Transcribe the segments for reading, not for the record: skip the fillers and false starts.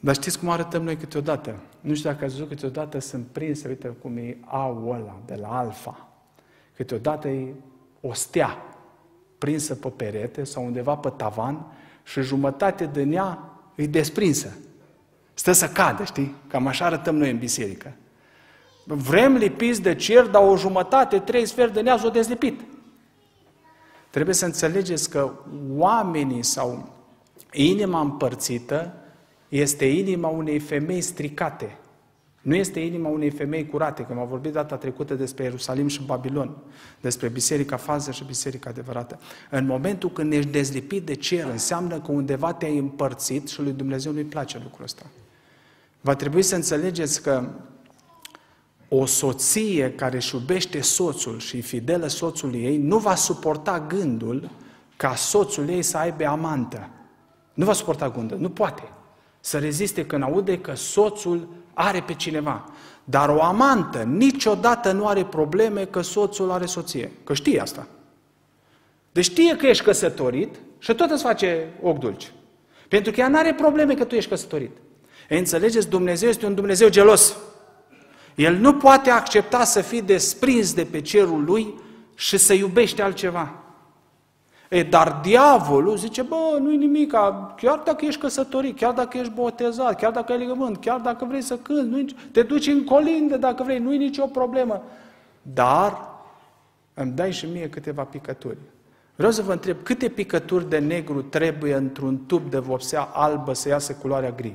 Dar știți cum arătăm noi câteodată? Nu știu dacă ați văzut, câteodată sunt prinse, uite cum e aul ăla de la Alfa. Câteodată e o stea prinsă pe perete sau undeva pe tavan și jumătate din ea e desprinsă. Stă să cadă, știi? Cam așa arătăm noi în biserică. Vrem lipiți de cer, dar o jumătate, 3 sferturi din ea s-o dezlipit. Trebuie să înțelegeți că oamenii sau inima împărțită este inima unei femei stricate. Nu este inima unei femei curate, că m-am vorbit data trecută despre Ierusalim și Babilon, despre biserica falsă și biserica adevărată. În momentul când ești dezlipit de cer, înseamnă că undeva te-ai împărțit și lui Dumnezeu nu-i place lucrul ăsta. Va trebui să înțelegeți că o soție care își iubește soțul și e fidelă soțului ei, nu va suporta gândul ca soțul ei să aibă amantă. Nu va suporta gândul, nu poate să reziste când aude că soțul are pe cineva. Dar o amantă niciodată nu are probleme că soțul are soție. Că știe asta. Deci știe că ești căsătorit și tot îți face ochi dulci. Pentru că ea nu are probleme că tu ești căsătorit. Ei, înțelegeți, Dumnezeu este un Dumnezeu gelos. El nu poate accepta să fii desprins de pe cerul lui și să iubește altceva. Dar diavolul zice, nu-i nimic, chiar dacă ești căsătorit, chiar dacă ești botezat, chiar dacă ai legământ, chiar dacă vrei să cânti, te duci în colindă dacă vrei, nu-i nicio problemă. Dar îmi dai și mie câteva picături. Vreau să vă întreb, câte picături de negru trebuie într-un tub de vopsea albă să iasă culoarea gri?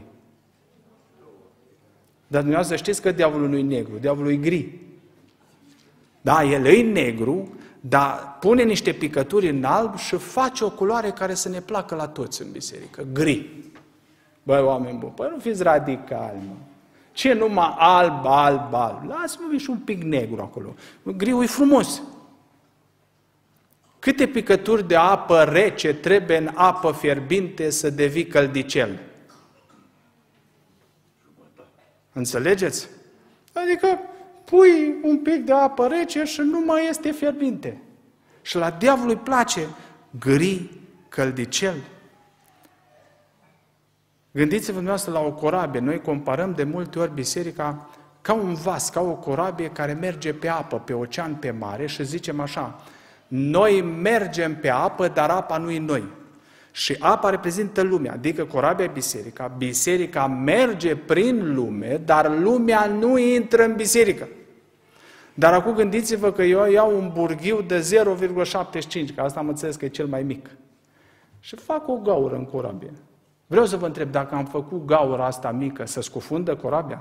Dar dumneavoastră știți că diavolul nu-i negru, diavolul e gri. Da, el e negru, dar pune niște picături în alb și face o culoare care să ne placă la toți în biserică, gri. Băi, oameni buni, nu fiți radicali, mă. Ce numai alb, alb, alb? Lasă-mă și un pic negru acolo. Griul e frumos. Câte picături de apă rece trebuie în apă fierbinte să devii căldicel? Înțelegeți? Adică pui un pic de apă rece și nu mai este fierbinte. Și la diavolul îi place gri, căldicel. Gândiți-vă dumneavoastră la o corabie. Noi comparăm de multe ori biserica ca un vas, ca o corabie care merge pe apă, pe ocean, pe mare și zicem așa, noi mergem pe apă, dar apa nu e noi. Și apa reprezintă lumea, adică corabia e biserica. Biserica merge prin lume, dar lumea nu intră în biserică. Dar acum gândiți-vă că eu iau un burghiu de 0,75, că asta am înțeles că e cel mai mic. Și fac o gaură în corabie. Vreau să vă întreb, dacă am făcut gaura asta mică, să scufundă corabia?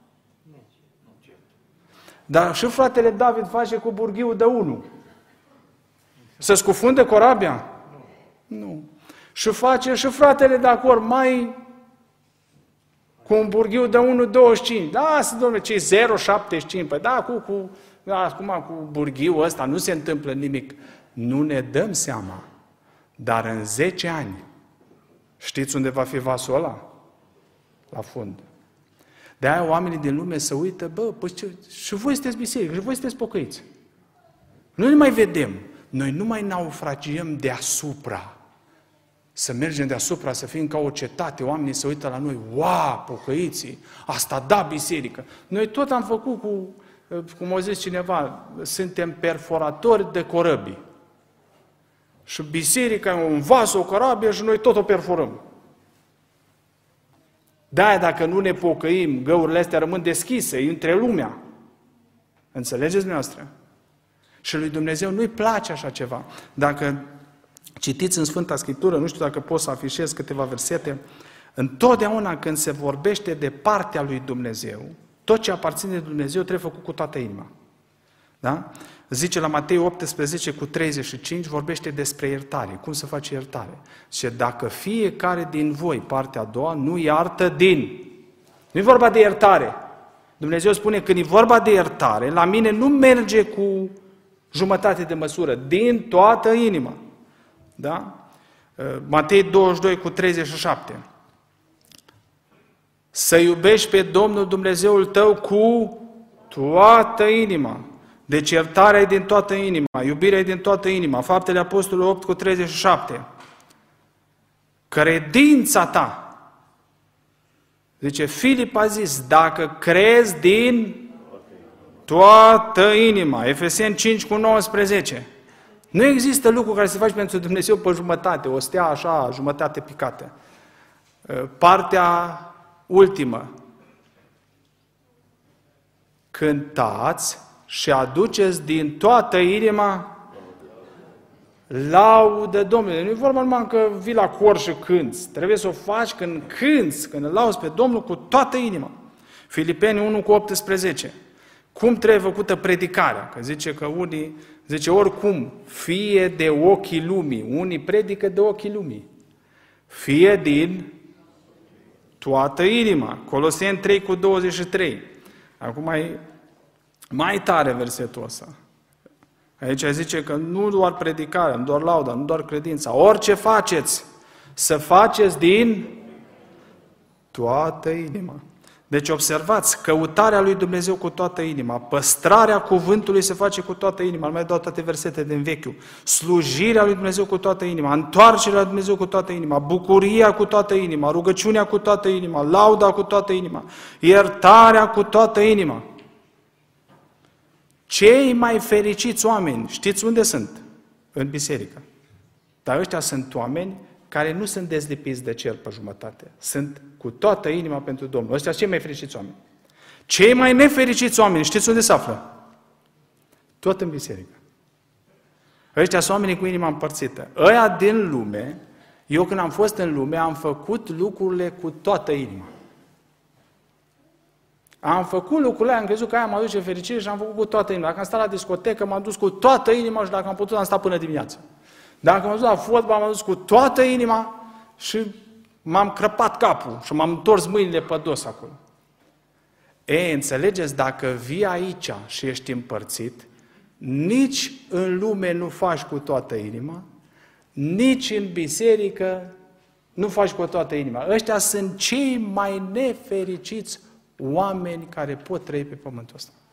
Dar și fratele David face cu burghiul de 1. Să scufundă corabia? Nu. Și face și fratele de acord mai cu un burghiu de 1,25. Da, să domnule, ce 0,75? Păi da, acum cu burghiul ăsta nu se întâmplă nimic. Nu ne dăm seama. Dar în 10 ani, știți unde va fi vasul ăla? La fund. De-aia oamenii din lume se uită, și voi sunteți biserică, și voi sunteți pocăiți. Nu ne mai vedem. Noi nu mai naufragiem deasupra. Să mergem deasupra, să fim ca o cetate, oamenii se uită la noi, pocăiții, asta da biserică. Noi tot am făcut cum a zis cineva, suntem perforatori de corăbii. Și biserica e un vas, o corabie și noi tot o perforăm. De-aia dacă nu ne pocăim, găurile astea rămân deschise, între lumea. Înțelegeți dumneavoastră? Și lui Dumnezeu nu-i place așa ceva. Dacă citiți în Sfânta Scriptură, nu știu dacă pot să afișez câteva versete, întotdeauna când se vorbește de partea lui Dumnezeu, tot ce aparține de Dumnezeu trebuie făcut cu toată inima. Da? Zice la Matei 18:35, vorbește despre iertare. Cum să faci iertare? Și dacă fiecare din voi, partea a doua, nu iartă din. Nu e vorba de iertare. Dumnezeu spune, când e vorba de iertare, la mine nu merge cu jumătate de măsură, din toată inima. Da? Matei 22:37. Să iubești pe Domnul Dumnezeul tău cu toată inima. Deci iertarea e din toată inima, iubirea e din toată inima. Faptele Apostolului 8:37. Credința ta, Zice, Filip a zis, dacă crezi din toată inima, Efeseni 5:19. Nu există lucru care se face pentru Dumnezeu pe jumătate, o stea așa, jumătate picată. Partea ultimă. Cântați și aduceți din toată inima laudă Domnului. Nu e vorba numai că vii la cor și cânți. Trebuie să o faci când cânți, când îl lauzi pe Domnul cu toată inima. Filipeni 1:18. Cum trebuie făcută predicarea? Că zice că unii, zice oricum, fie de ochii lumii. Unii predică de ochii lumii. Fie din toată inima. Coloseni 3:23. Acum mai tare versetul ăsta. Aici zice că nu doar predicarea, nu doar lauda, nu doar credința. Orice faceți, să faceți din toată inima. Deci observați, căutarea lui Dumnezeu cu toată inima, păstrarea cuvântului se face cu toată inima, nu mai dau toate versete din Vechiul, slujirea lui Dumnezeu cu toată inima, întoarcerea lui Dumnezeu cu toată inima, bucuria cu toată inima, rugăciunea cu toată inima, lauda cu toată inima, iertarea cu toată inima. Cei mai fericiți oameni, știți unde sunt? În biserică. Dar ăștia sunt oameni care nu sunt dezlipiți de cer pe jumătate. Sunt cu toată inima pentru Domnul. Ăștia sunt cei mai fericiți oameni. Cei mai nefericiți oameni, știți unde se află? Tot în biserică. Ăștia sunt oamenii cu inima împărțită. Ăia din lume, eu când am fost în lume, am făcut lucrurile cu toată inima. Am făcut lucrurile, am crezut că aia mă aduce fericire și am făcut cu toată inima. Dacă am stat la discotecă, m-am dus cu toată inima și dacă am putut, am stat până dimineață. Dacă m-am dus la fotbal, m-am dus cu toată inima și m-am crăpat capul și m-am întors mâinile pe dos acolo. Înțelegeți, dacă vii aici și ești împărțit, nici în lume nu faci cu toată inima, nici în biserică nu faci cu toată inima. Ăștia sunt cei mai nefericiți oameni care pot trăi pe pământul ăsta.